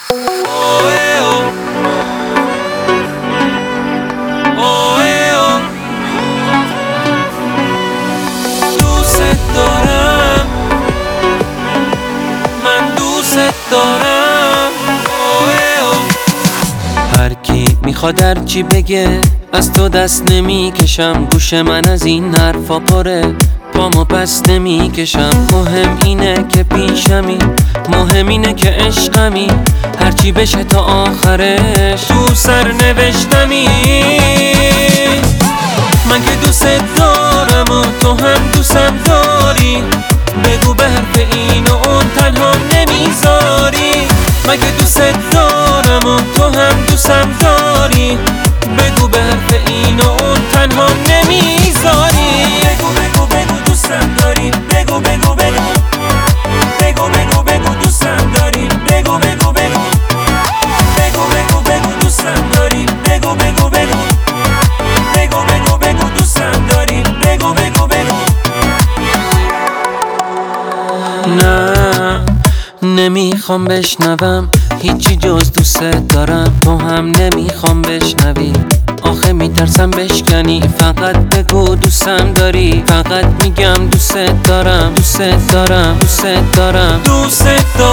دوست دارم، من دوست دارم. هر کی میخواد هر چی بگه، از تو دست نمیکشم. گوش من از این حرفا پره، پامو پس نمیکشم. مهم اینه که پیشمی، مهم اینه که عشقمی. هرچی بشه تا آخرش تو سر نوشتمی. من که دوست دارم و تو هم دوستم داری. بگو به حرف این و اون تنها نمیذاری. من که دوست دارم و تو هم دوستم داری. بگو به حرف این و اون تنها نمیذاری. بگو بگو بگو دوستم داری. بگو بگو بگو بگو بگو بگو دوستم داری. بگو بگو بگو بگو بگو بگو دوستم داری. بگو بگو بگو بگو بگو بگو دوستم داری. بگو بگو بگو. نه نمیخوام بشنوم هیچی جز دوست دارم. تو هم نمیخوام بشنوی، آخه میترسم بشکنی. فقط بگو دوستم داری. فقط میگم دوست دارم، دوست دارم، دوست دارم، دوست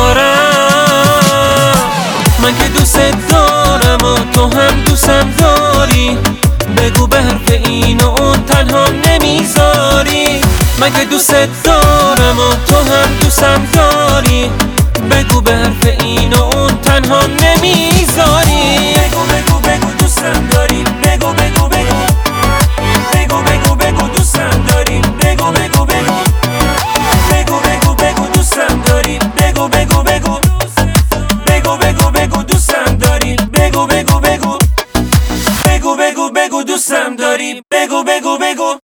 دارم. من که دوست دارم و تو هم دوستم داری. بگو به حرف این و اون تنها نمیذاری. من که دوست دارم و تو هم دوستم داری. بگو به حرف این و اون تنها نمیذاری. بگو بگو بگو دوستم داری. بگو بگو بگو بگو بگو بگو دوستم داری. بگو بگو بگو بگو بگو بگو دوستم داری. بگو بگو بگو بگو بگو بگو دوستم داری. بگو بگو بگو بگو بگو بگو دوستم داری. بگو بگو بگو